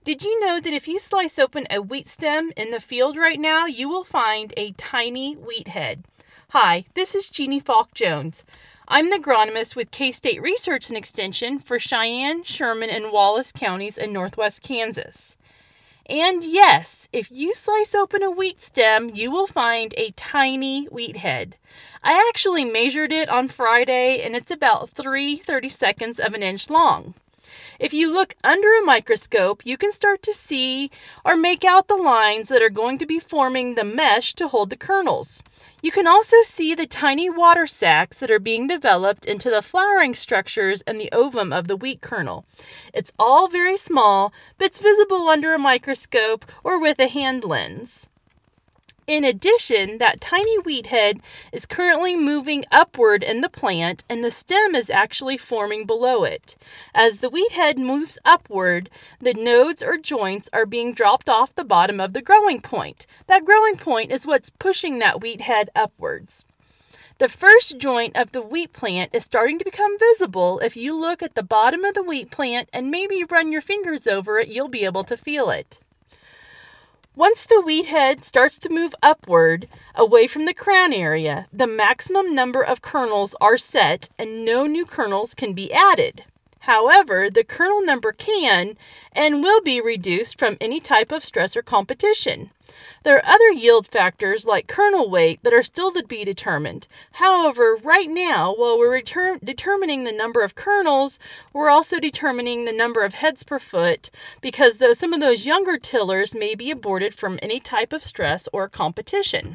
Did you know that if you slice open a wheat stem in the field right now, you will find a tiny wheat head? Hi, this is Jeannie Falk Jones. I'm the agronomist with K-State Research and Extension for Cheyenne, Sherman, and Wallace counties in northwest Kansas. And yes, if you slice open a wheat stem, you will find a tiny wheat head. I actually measured it on Friday, and it's about 3/32 of an inch long. If you look under a microscope, you can start to see or make out the lines that are going to be forming the mesh to hold the kernels. You can also see the tiny water sacs that are being developed into the flowering structures and the ovum of the wheat kernel. It's all very small, but it's visible under a microscope or with a hand lens. In addition, that tiny wheat head is currently moving upward in the plant, and the stem is actually forming below it. As the wheat head moves upward, the nodes or joints are being dropped off the bottom of the growing point. That growing point is what's pushing that wheat head upwards. The first joint of the wheat plant is starting to become visible. If you look at the bottom of the wheat plant and maybe run your fingers over it, you'll be able to feel it. Once the wheat head starts to move upward, away from the crown area, the maximum number of kernels are set and no new kernels can be added. However, the kernel number can and will be reduced from any type of stress or competition. There are other yield factors like kernel weight that are still to be determined. However, right now, while we're determining the number of kernels, we're also determining the number of heads per foot because some of those younger tillers may be aborted from any type of stress or competition.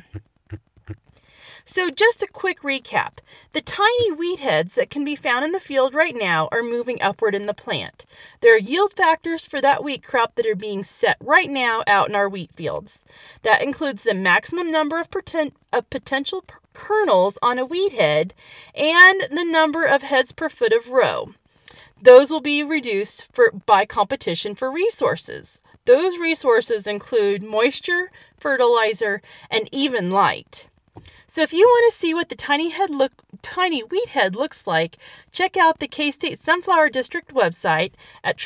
So just a quick recap. The tiny wheat heads that can be found in the field right now are moving upward in the plant. There are yield factors for that wheat crop that are being set right now out in our wheat fields. That includes the maximum number of potential kernels on a wheat head and the number of heads per foot of row. Those will be reduced by competition for resources. Those resources include moisture, fertilizer, and even light. So if you want to see what the tiny wheat head looks like, check out the K-State Sunflower District website at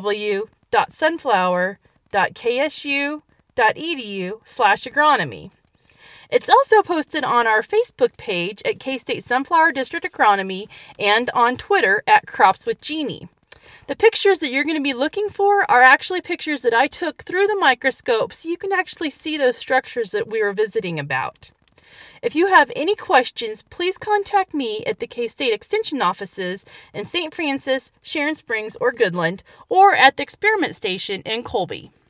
www.sunflower.ksu.edu/agronomy. It's also posted on our Facebook page at K-State Sunflower District Agronomy and on Twitter at Crops with Jeannie. The pictures that you're going to be looking for are actually pictures that I took through the microscope, so you can actually see those structures that we were visiting about. If you have any questions, please contact me at the K-State Extension offices in St. Francis, Sharon Springs, or Goodland, or at the Experiment Station in Colby.